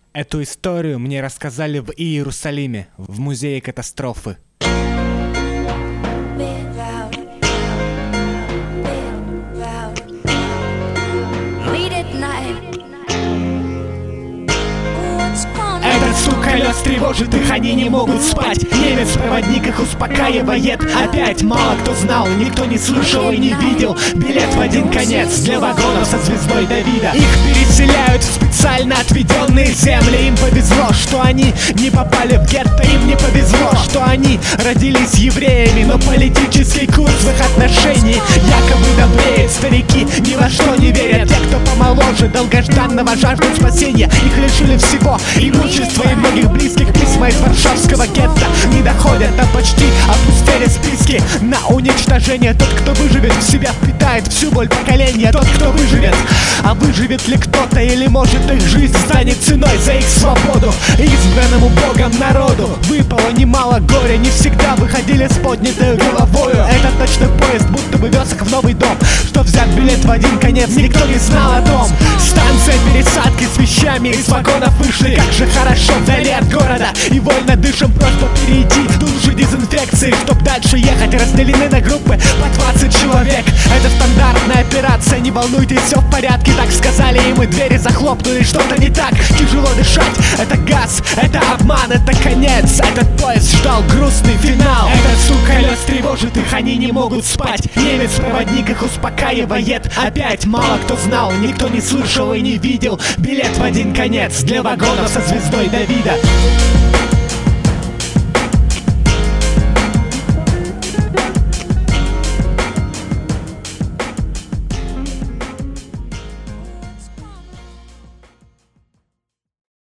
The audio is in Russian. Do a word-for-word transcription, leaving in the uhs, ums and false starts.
Эту историю мне рассказали в Иерусалиме, в музее катастрофы. Этот стук колес тревожит их, они не могут спать. Немец-проводник их успокаивает. Опять мало кто знал, никто не слышал и не видел. Билет в один конец для вагонов со звездой Давида. Их переселяют в специально отведенные земли. Им повезло, что они не попали в гетто. Им не повезло, что они родились евреями. Но политический курс в их отношении якобы добреет. Старики ни во что не верят. Те, кто помоложе, долгожданного жаждут спасения. Их лишили всего, имущества и многих близких. Письма из варшавского гетто не доходят, а почти опустили списки на уничтожение. Тот, кто выживет, в себя впитает всю боль поколения. Тот, кто выживет. А выживет ли кто-то, или может их жизнь станет ценой за их свободу? Избранному Богом народу выпало немало горя. Не всегда выходили с поднятой головою. Этот ночной поезд будто бы вез их в новый дом. Что взят билет в один конец, никто не знал о том. Станция пересадки с вещами из вагонов вышли. Как же хорошо вдали от города, и вольно дышим, просто перейти душу дезинфекции. Чтоб дальше ехать, разделены на группы по двадцать человек. Это стандартная операция, не волнуйтесь, все в порядке. Так сказали им, и двери захлопнули. Что-то не так, тяжело дышать. Это газ, это обман, это конец. Этот поезд ждал грустный финал. Этот стук колес тревожит их, они не могут спать. Немец-проводник их успокаивает. Опять мало кто знал, никто не слышал и не видел. Билет в один конец для вагонов со звездой Давида.